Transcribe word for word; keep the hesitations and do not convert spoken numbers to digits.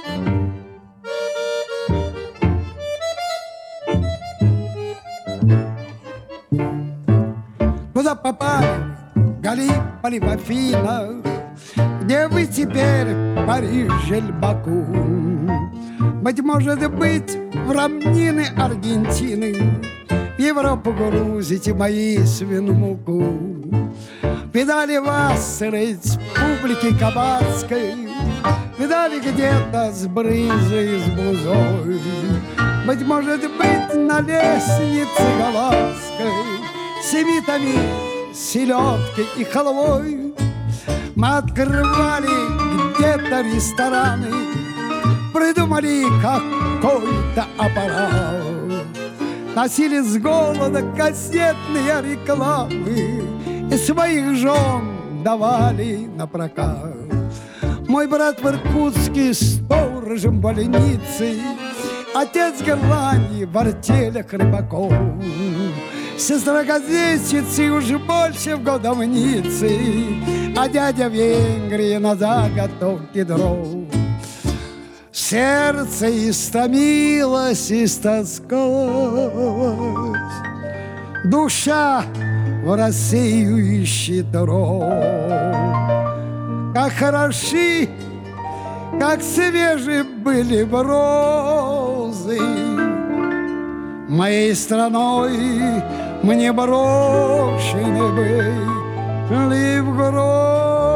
Куда попали, Галиполи, Афина? Где вы теперь, Париж или Баку? Быть может быть, в равнины Аргентины, в Европу грузите мои свиномуку. Видали вас, республики Кабацкой, видали где-то с брынзой, с бузой. Быть может быть, на лестнице Галатской семитами, селедкой и халвой мы открывали где-то рестораны, придумали какой-то аппарат, носили с голода кассетные рекламы и своих жен давали на прокат. Мой брат в Иркутске сторожем больницы, отец в Голландии в артелях рыбаков, сестра газетчицы уже больше в годовнице, а дядя в Венгрии на заготовке дров. Сердце истомилось, истоскалось, душа в Россию ищет дорог. Как хороши, как свежи были розы, моей страной мне брошены были в грозы.